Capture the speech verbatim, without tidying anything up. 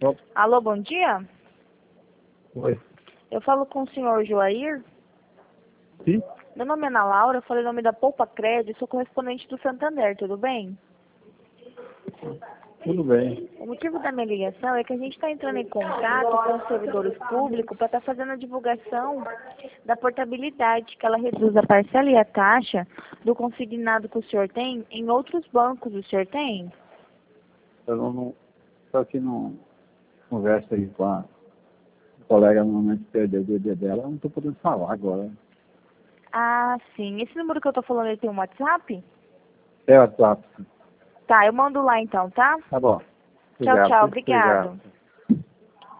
Opa. Alô, bom dia? Oi. Eu falo com o senhor Joair. Sim? Meu nome é Ana Laura, eu falei em nome da Poupa Crédito, sou correspondente do Santander, tudo bem? Tudo bem. O motivo da minha ligação é que a gente está entrando em contato com os servidores públicos para estar fazendo a divulgação da portabilidade, que ela reduz a parcela e a taxa do consignado que o senhor tem em outros bancos. O senhor tem? Eu não, não só que não converso aí com a colega no momento que perdeu o bebê dela, eu não estou podendo falar agora. Ah, sim. Esse número que eu estou falando, ele tem um WhatsApp? É o WhatsApp. Tá, eu mando lá então, tá? Tá bom. Tchau, Obrigado. tchau. Obrigado. Obrigado.